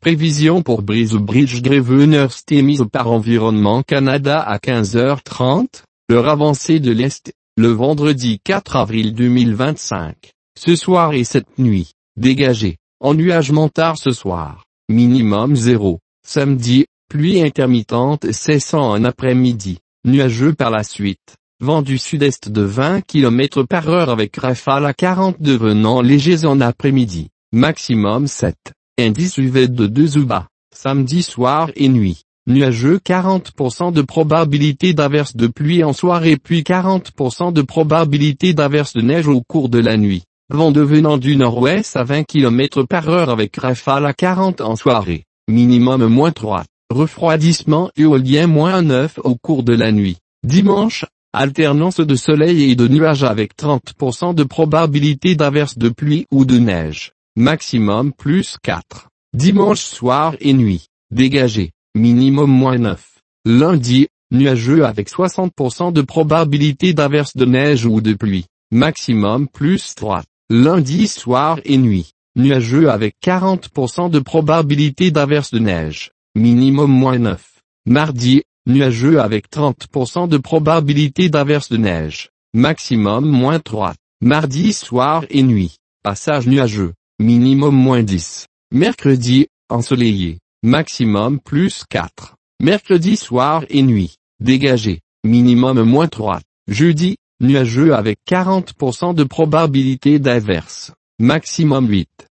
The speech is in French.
Prévision pour Brisbridge Greveners émise par Environnement Canada à 15h30, l'heure avancée de l'Est, le vendredi 4 avril 2025. Ce soir et cette nuit, dégagé, ennuagement tard ce soir, minimum 0. Samedi, pluie intermittente cessant en après-midi, nuageux par la suite, vent du sud-est de 20 km/h avec rafales à 40 devenant légers en après-midi, maximum 7. Indice UV de 2 ou bas. Samedi soir et nuit. Nuageux 40% de probabilité d'averse de pluie en soirée puis 40% de probabilité d'averse de neige au cours de la nuit. Vent devenant du nord-ouest à 20 km/h avec rafale à 40 en soirée. Minimum -3. Refroidissement éolien -9 au cours de la nuit. Dimanche, alternance de soleil et de nuages avec 30% de probabilité d'averse de pluie ou de neige. Maximum +4. Dimanche soir et nuit, dégagé, minimum -9. Lundi, nuageux avec 60% de probabilité d'averse de neige ou de pluie, maximum +3. Lundi soir et nuit, nuageux avec 40% de probabilité d'averse de neige, minimum -9. Mardi, nuageux avec 30% de probabilité d'averse de neige, maximum -3. Mardi soir et nuit, passage nuageux. Minimum -10. Mercredi, ensoleillé, maximum +4. Mercredi soir et nuit, dégagé, minimum -3. Jeudi, nuageux avec 40% de probabilité d'averse, maximum 8.